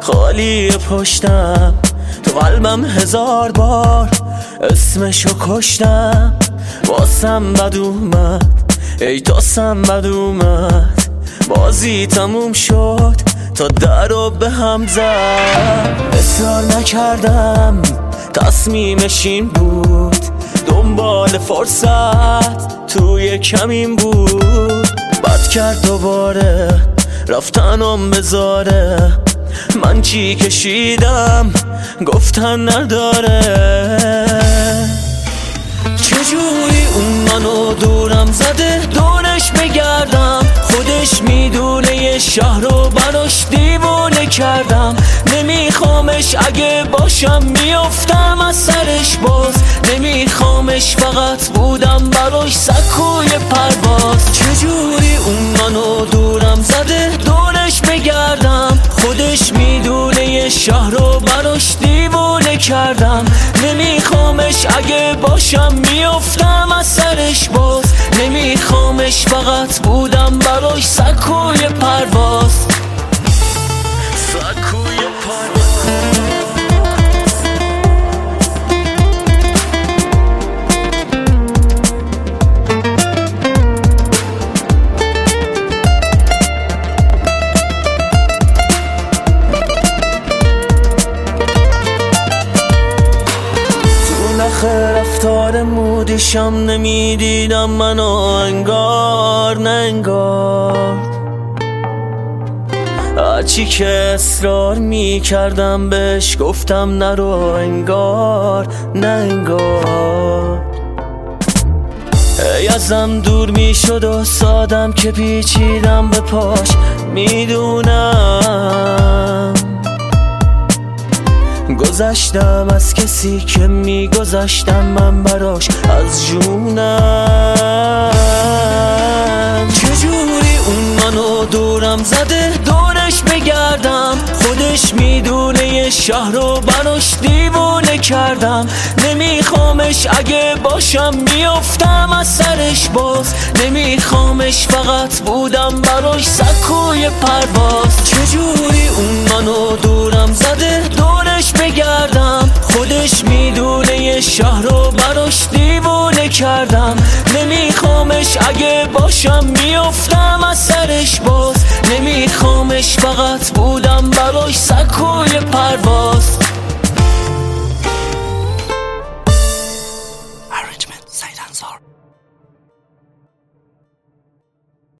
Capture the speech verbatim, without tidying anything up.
خالی پشتم، تو قلبم هزار بار اسمشو کشتم. واسم بد اومد، ای تاسم بد اومد، بازی تموم شد تا در رو به هم زد. اصرار نکردم، تصمیمش این بود، دنبال فرصت توی کمین بود. بد کرد دوباره رفتنم بذاره، من چی کشیدم گفتن نداره. چجوری اون منو دورم زده، دورش بگردم، خودش میدونه یه شهر رو براش دیوونه کردم. نمیخوامش، اگه باشم میافتم از سرش باز. نمیخوامش، فقط بودم براش سکوی پرواز. چجوری اون منو دورم زده، دورش بگردم، خودش میدونه یه شهر رو براش دیوونه کردم. نمیخوامش، اگه باشم میافتم از سرش باز. نمیخوامش، فقط بودم براش سکوی پرواز. سکوی پرواز. رفتار مودیشم نمیدیدم منو انگار نه انگار. هرچی که اصرار میکردم بهش گفتم نرو انگار نه انگار. ای ازم دور میشد و سادم که پیچیدم به پاش. میدونم گذشتم از کسی که میگذشتم من براش از جونم. چجوری اون منو دورم زده، دورش بگردم، خودش میدونه یه شهر رو براش دیوونه کردم. نمیخوامش، اگه باشم میافتم از سرش باز. نمیخوامش، فقط بودم براش سکوی پرواز. چجوری اون منو دورم زده، دورش بگردم، خودش میدونه یه شهر رو براش دیوونه کردم. نمیخوامش، اگه باشم میافتم از سرش باز. نمیخوامش، فقط بودم براش سکوی پرواز. Arrangement سعید انصار.